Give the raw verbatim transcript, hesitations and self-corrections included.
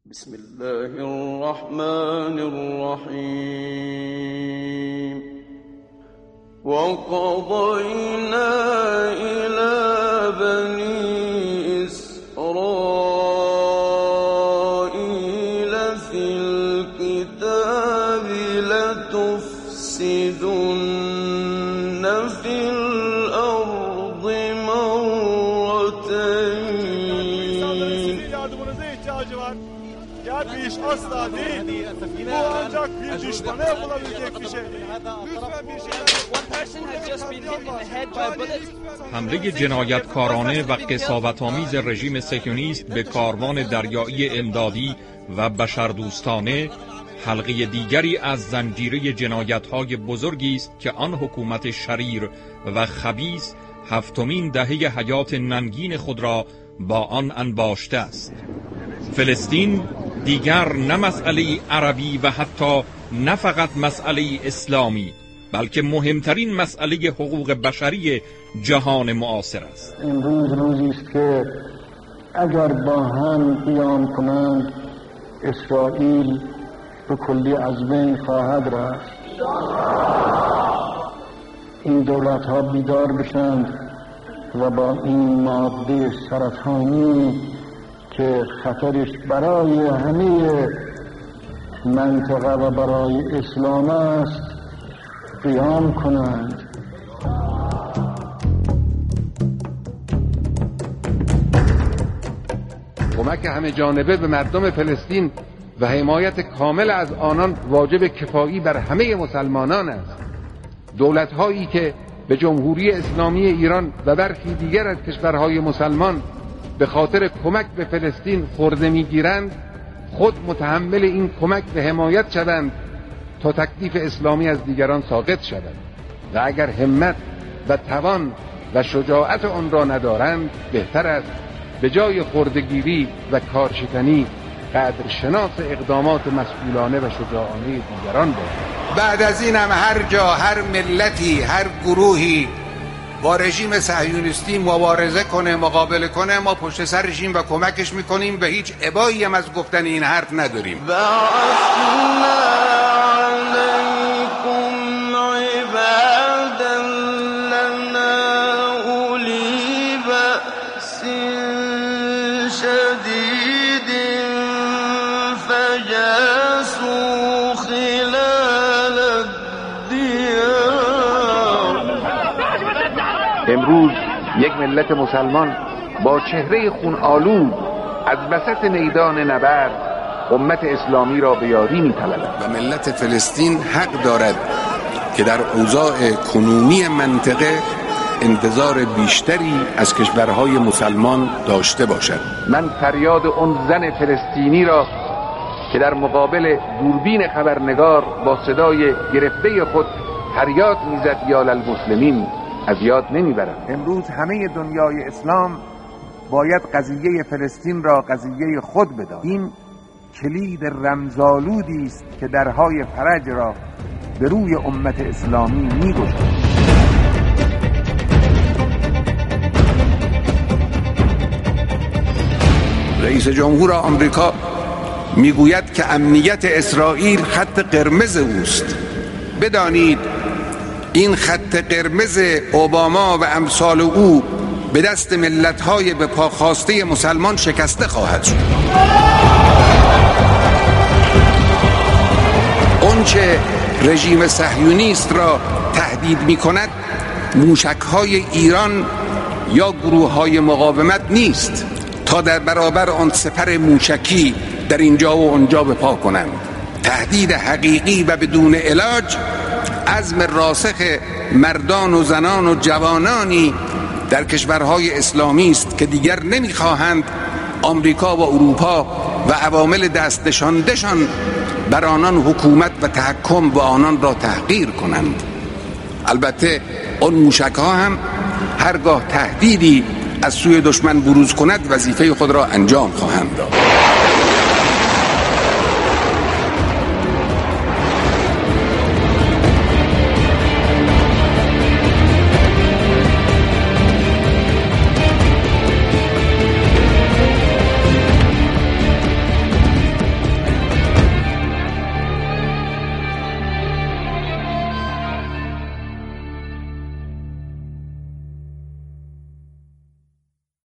بسم الله الرحمن الرحیم وقضینا الی بنی اسرائیل فی الكتاب لتفسدن فی الارض مرتین. Ya bir iş asla değil. Bu ancak bir düşmana yapılabilecek bir şey. Lütfen bir şeyler. حمله جنایتکارانه و قساوت‌آمیز رژیم صهیونیست به کاروان دریایی امدادی و بشردوستانه حلقه دیگری از زنجیره جنایت‌های بزرگی است که آن حکومت شریر و خبیث هفتمین دهه حیات ننگین خود را با آن انباشته است. فلسطین دیگر نه مسئله عربی و حتی نه فقط مسئله اسلامی، بلکه مهمترین مسئله حقوق بشری جهان معاصر است. امروز روزی است که اگر با هم قیام کنند اسرائیل به کلی از بین خواهد رفت. این دولت ها بیدار بشند و با این ماده سرطانی که خطرش برای همه منطقه و برای اسلام است قیام کنند. کمک همه جانبه به مردم فلسطین و حمایت کامل از آنان واجب کفایی بر همه مسلمانان است. دولت‌هایی که به جمهوری اسلامی ایران و برخی دیگر از کشورهای مسلمان به خاطر کمک به فلسطین خورده میگیرند خود متحمل این کمک به حمایت شوند تا تکلیف اسلامی از دیگران ساقط شود و اگر همت و توان و شجاعت آن را ندارند بهتر است به جای خردگیری و کارشکنی قدرشناس اقدامات مسئولانه و شجاعانه دیگران باشند. بعد از این هم هر جا هر ملتی هر گروهی با رژیم صهیونیستی مبارزه کنه مقابله کنه ما پشت سر رژیم و کمکش میکنیم به هیچ ابایی هم از گفتن این حرف نداریم. امروز یک ملت مسلمان با چهره خون آلود از وسط میدان نبرد امت اسلامی را به یاری می‌طلبد و ملت فلسطین حق دارد که در اوضاع کنونی منطقه انتظار بیشتری از کشورهای مسلمان داشته باشد. من فریاد اون زن فلسطینی را که در مقابل دوربین خبرنگار با صدای گرفته خود فریاد میزد یا للمسلمین از یاد نمیبرم. امروز همه دنیای اسلام باید قضیه فلسطین را قضیه خود بداند. این کلید رمزآلودی است که درهای فرج را به روی امت اسلامی میگشاید. رئیس جمهور آمریکا میگوید که امنیت اسرائیل خط قرمز اوست. بدانید این خط قرمز اوباما و امثال او به دست ملت‌های به پا خواسته مسلمان شکسته خواهد شد. اونچه رژیم صهیونیست را تهدید می‌کند موشک‌های ایران یا گروه‌های مقاومت نیست تا در برابر آن سپر موشکی در اینجا و اونجا به پا کنند. تهدید حقیقی و بدون علاج عزم راسخ مردان و زنان و جوانانی در کشورهای اسلامی است که دیگر نمیخواهند آمریکا و اروپا و عوامل دست نشانده‌شان بر آنان حکومت و تحکم و آنان را تحقیر کنند. البته آن موشک‌ها هم هرگاه تهدیدی از سوی دشمن بروز کند وظیفه خود را انجام خواهند داد.